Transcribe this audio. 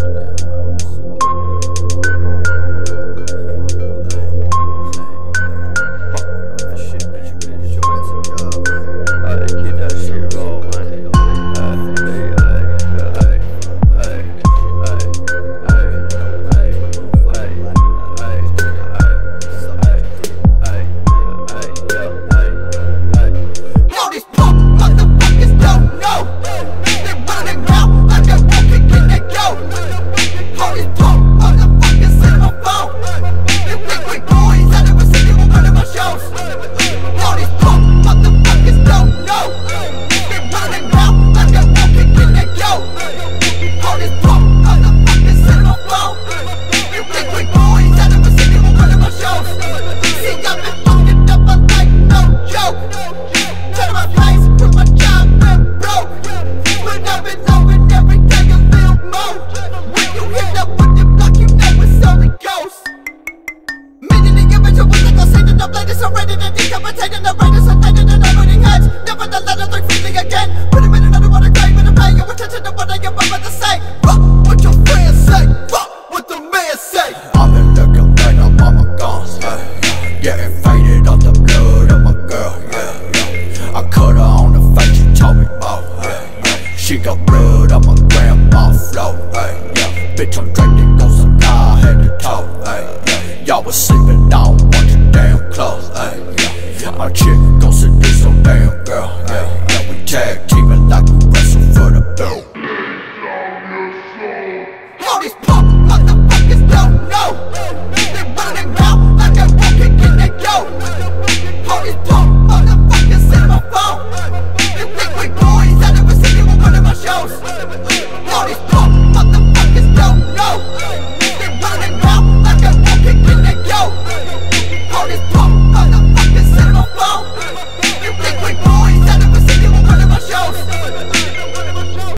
She got blood on my grandma flow, ayy, yeah. Bitch, I'm drinking, goes so high, head to toe, ayy, yeah. Y'all was sleeping, I don't want your damn clothes, ayy, yeah. My chick goes seduce some damn girl.